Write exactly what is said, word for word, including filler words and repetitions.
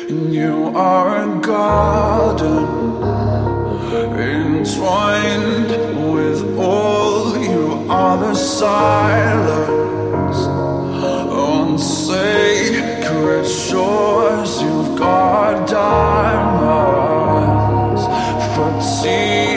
And you are a garden entwined with all. You are the silence on sacred shores. You've got diamonds for tea.